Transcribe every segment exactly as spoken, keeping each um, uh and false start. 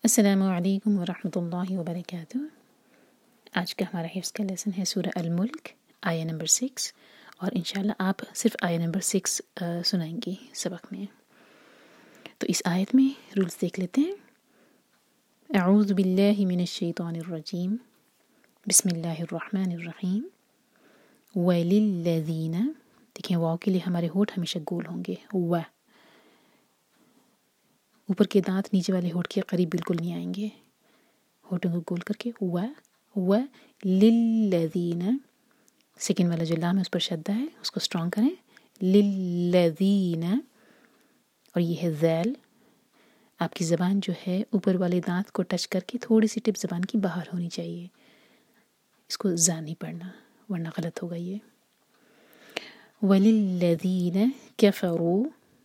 السلام علیکم ورحمۃ اللہ وبرکاتہ۔ آج کا ہمارا حفظ کا لیسن ہے سورہ الملک، آیہ نمبر سکس، اور انشاءاللہ آپ صرف آیہ نمبر سکس سنائیں گے سبق میں۔ تو اس آیت میں رولز دیکھ لیتے ہیں۔ اعوذ باللہ من الشیطان الرجیم، بسم اللہ الرحمن الرحیم۔ وَلِلَّذِينَ، دیکھیں واو کے لیے ہمارے ہونٹ ہمیشہ گول ہوں گے، و اوپر کے دانت نیچے والے ہونٹ کے قریب بالکل نہیں آئیں گے، ہونٹوں کو گول کر کے و و للذین، سیکنڈ والا جو لام ہے اس پر شدہ ہے، اس کو اسٹرانگ کریں، للذین، اور یہ ہے ذیل۔ آپ کی زبان جو ہے اوپر والے دانت کو ٹچ کر کے تھوڑی سی ٹپ زبان کی باہر ہونی چاہیے، اس کو زا نہیں پڑھنا ورنہ غلط ہوگا یہ۔ وَلِلَّذِينَ كَفَرُوا،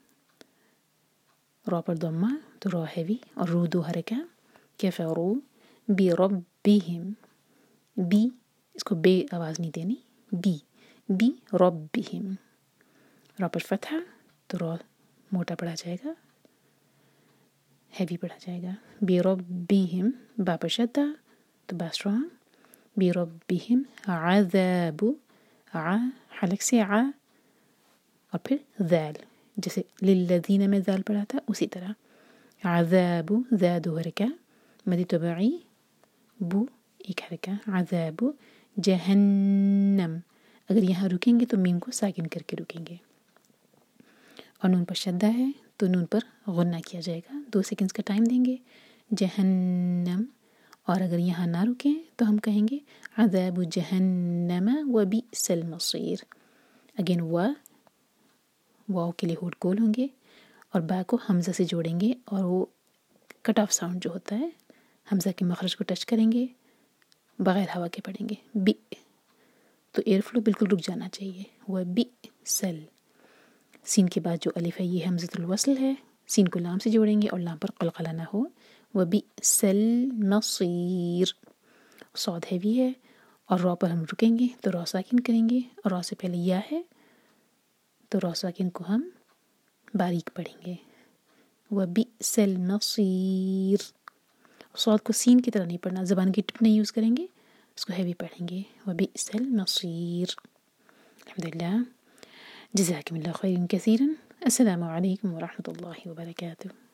را پر ضمہ تو را ہیوی اور رو دو حرکہ، کفروا بربہم، بی اس کو بے آواز نہیں دینی، بی بی ربہم، را پر فتحہ تو را موٹا پڑھا جائے گا، ہیوی پڑھا جائے گا، بربہم، با پر شدہ تو با اسٹرانگ، بربہم عذاب، ع حلق سے ع اور پھر ذال، جیسے للذین میں ذال پڑھا تھا اسی طرح، عذاب ذا دو حرکہ، مدی طبعی، بو ایک حرکہ، عذاب جہنم، اگر یہاں رکیں گے تو میم کو ساکن کر کے رکیں گے، اور نون پر شدہ ہے تو نون پر غنہ کیا جائے گا، دو سیکنڈز کا ٹائم دیں گے، جہنم، اور اگر یہاں نہ رکیں تو ہم کہیں گے عذاب جہنم وبئس المصیر، اگین و واو کے لیے ہونٹ گول ہوں گے اور با کو حمزہ سے جوڑیں گے، اور وہ کٹ آف ساؤنڈ جو ہوتا ہے حمزہ کے مخرج کو ٹچ کریں گے، بغیر ہوا کے پڑھیں گے، بی تو ایئر فلو بالکل رک جانا چاہیے، وہ بی سل، سین کے بعد جو الف ہے یہ حمزۃ الوصل ہے، سین کو لام سے جوڑیں گے اور لام پر قلقلہ نہ ہو، وہ بی سل مصیر، صاد ہیوی ہے اور را پر ہم رکیں گے تو را ساکن کریں گے، اور را سے پہلے یا ہے تو را ساکن کو ہم باریک پڑھیں گے، وَبِئْسَ الْمَصِيرُ، صاد کو سین کی طرح نہیں پڑھنا، زبان کی ٹپ نہیں یوز کریں گے، اس کو ہیوی پڑھیں گے، وَبِئْسَ الْمَصِيرُ۔ الحمدللہ، جزاکم اللہ خیرا کثیرا، السلام علیکم ورحمۃ اللہ وبرکاتہ۔